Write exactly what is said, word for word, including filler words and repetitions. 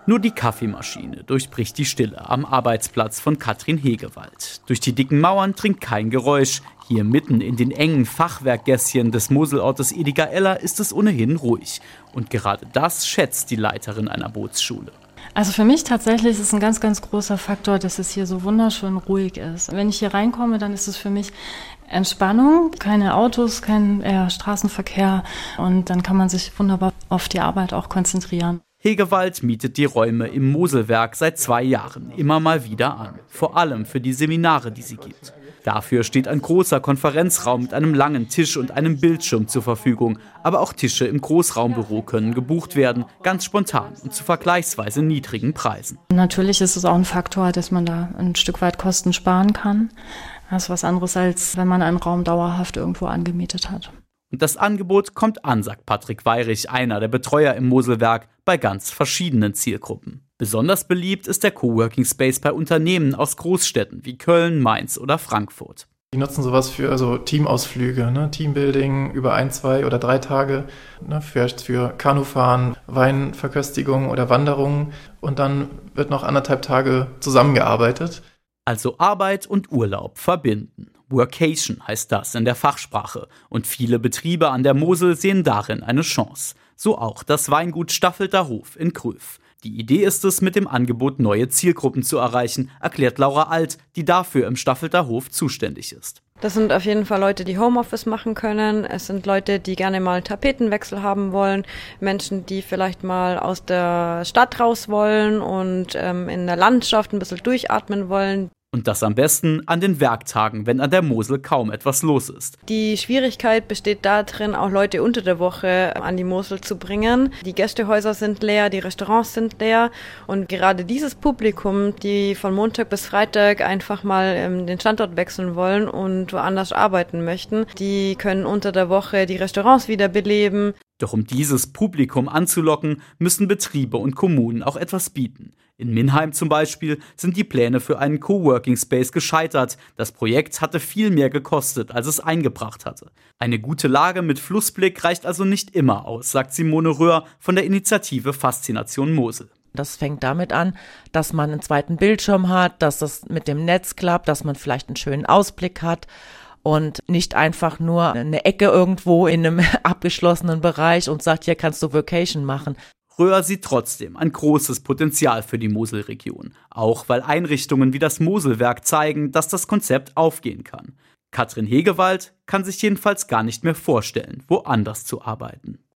Nur die Kaffeemaschine durchbricht die Stille am Arbeitsplatz von Katrin Hegewald. Durch die dicken Mauern dringt kein Geräusch. Hier mitten in den engen Fachwerkgässchen des Moselortes Edigaella ist es ohnehin ruhig. Und gerade das schätzt die Leiterin einer Bootsschule. Also für mich tatsächlich ist es ein ganz, ganz großer Faktor, dass es hier so wunderschön ruhig ist. Wenn ich hier reinkomme, dann ist es für mich Entspannung, keine Autos, kein äh, Straßenverkehr und dann kann man sich wunderbar auf die Arbeit auch konzentrieren. Hegewald mietet die Räume im Moselwerk seit zwei Jahren immer mal wieder an, vor allem für die Seminare, die sie gibt. Dafür steht ein großer Konferenzraum mit einem langen Tisch und einem Bildschirm zur Verfügung. Aber auch Tische im Großraumbüro können gebucht werden, ganz spontan und zu vergleichsweise niedrigen Preisen. Natürlich ist es auch ein Faktor, dass man da ein Stück weit Kosten sparen kann. Das ist was anderes, als wenn man einen Raum dauerhaft irgendwo angemietet hat. Und das Angebot kommt an, sagt Patrick Weirich, einer der Betreuer im Moselwerk, bei ganz verschiedenen Zielgruppen. Besonders beliebt ist der Coworking Space bei Unternehmen aus Großstädten wie Köln, Mainz oder Frankfurt. Die nutzen sowas für also Teamausflüge, ne? Teambuilding über ein, zwei oder drei Tage, ne? für, für Kanufahren, Weinverköstigung oder Wanderungen und dann wird noch anderthalb Tage zusammengearbeitet. Also Arbeit und Urlaub verbinden. Workation heißt das in der Fachsprache und viele Betriebe an der Mosel sehen darin eine Chance. So auch das Weingut Staffelter Hof in Kröv. Die Idee ist es, mit dem Angebot neue Zielgruppen zu erreichen, erklärt Laura Alt, die dafür im Staffelter Hof zuständig ist. Das sind auf jeden Fall Leute, die Homeoffice machen können. Es sind Leute, die gerne mal einen Tapetenwechsel haben wollen. Menschen, die vielleicht mal aus der Stadt raus wollen und ähm, in der Landschaft ein bisschen durchatmen wollen. Und das am besten an den Werktagen, wenn an der Mosel kaum etwas los ist. Die Schwierigkeit besteht darin, auch Leute unter der Woche an die Mosel zu bringen. Die Gästehäuser sind leer, die Restaurants sind leer. Und gerade dieses Publikum, die von Montag bis Freitag einfach mal ähm, den Standort wechseln wollen und woanders arbeiten möchten, die können unter der Woche die Restaurants wieder beleben. Doch um dieses Publikum anzulocken, müssen Betriebe und Kommunen auch etwas bieten. In Minheim zum Beispiel sind die Pläne für einen Coworking Space gescheitert. Das Projekt hatte viel mehr gekostet, als es eingebracht hatte. Eine gute Lage mit Flussblick reicht also nicht immer aus, sagt Simone Röhr von der Initiative Faszination Mosel. Das fängt damit an, dass man einen zweiten Bildschirm hat, dass das mit dem Netz klappt, dass man vielleicht einen schönen Ausblick hat. Und nicht einfach nur eine Ecke irgendwo in einem abgeschlossenen Bereich und sagt, hier kannst du Vacation machen. Röhr sieht trotzdem ein großes Potenzial für die Moselregion. Auch weil Einrichtungen wie das Moselwerk zeigen, dass das Konzept aufgehen kann. Katrin Hegewald kann sich jedenfalls gar nicht mehr vorstellen, woanders zu arbeiten.